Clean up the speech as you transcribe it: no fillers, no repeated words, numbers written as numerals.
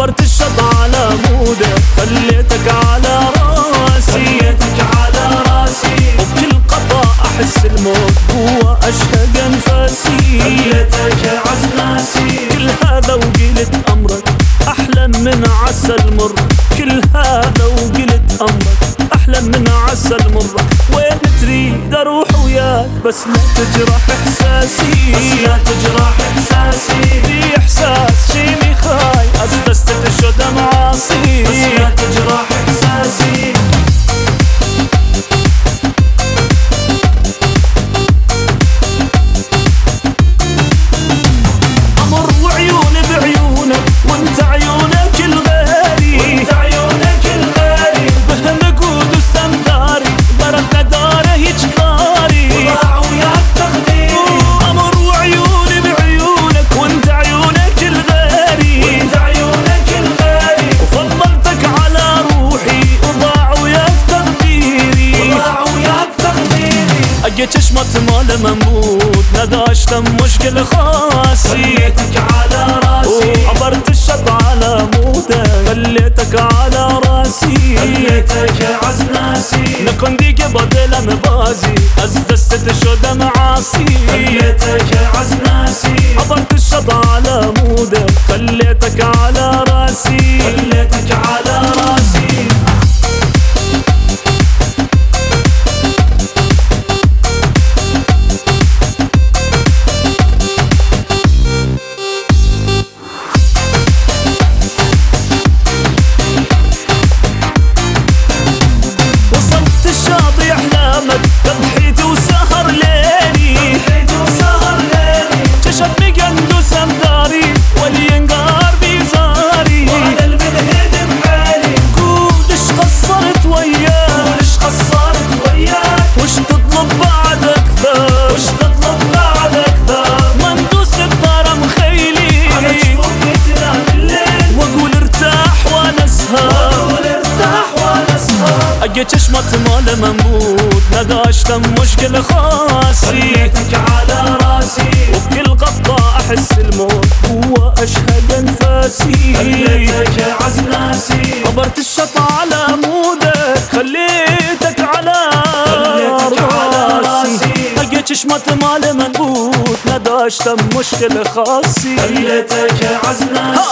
عبرت الشط على مودك خليتك على راسي وبكل قطع أحس الموت هو أشهق أنفاسي خليتك عزناسي كل هذا وقلت أمرك أحلى من عسل مر كل هذا وقلت أمرك أحلى من عسل مر وين تريد أروح وياك بس لا تجرح إحساسي في إحساس شي خاي أستسدت شو دمعاصي بس لا تجرح إحساسي أمر وعيوني بعيونك وانت عيونك الغالي بهمك ودوس أمداري ضربت داره يجكاري وضاع وياك تقديري أمر وعيوني بعيونك وانت عيونك الغالي وفضلتك على روحي وضاع وياك تقديري أجيت شمت مال منبوط نداشت مشكل خاصي خليتك على راسي عبرت الشط على مودك خليتك على راسي خليتك عزناسي نكون ديك بدل مبازي أزدست شو دمعاصي خليتك عزناسي عبرت الشط على مودك خليتك على راسي وصلت الشاطئ أحلامك تضحيت وسهر ليلي كشف مقندوس أمداري والينقار بيزاري وأنا المنهد بحالي قول إيش قصرت وياك وش تطلب بعد أكثر ما ندوس الدار مخيلي على جفوفي تنام الليل وأقول ارتاح وأنا أسهر أجيت شمت مال منبوط نداشت مشكل خاصي خليتك على راسي وبكل قطة أحس الموت هو أشهق أنفاسي خليتك عزناسي عبرت الشط على مودك خليتك على راسي أجيت شمت مال منبوط نداشت مشكل خاصي خليتك عزناسي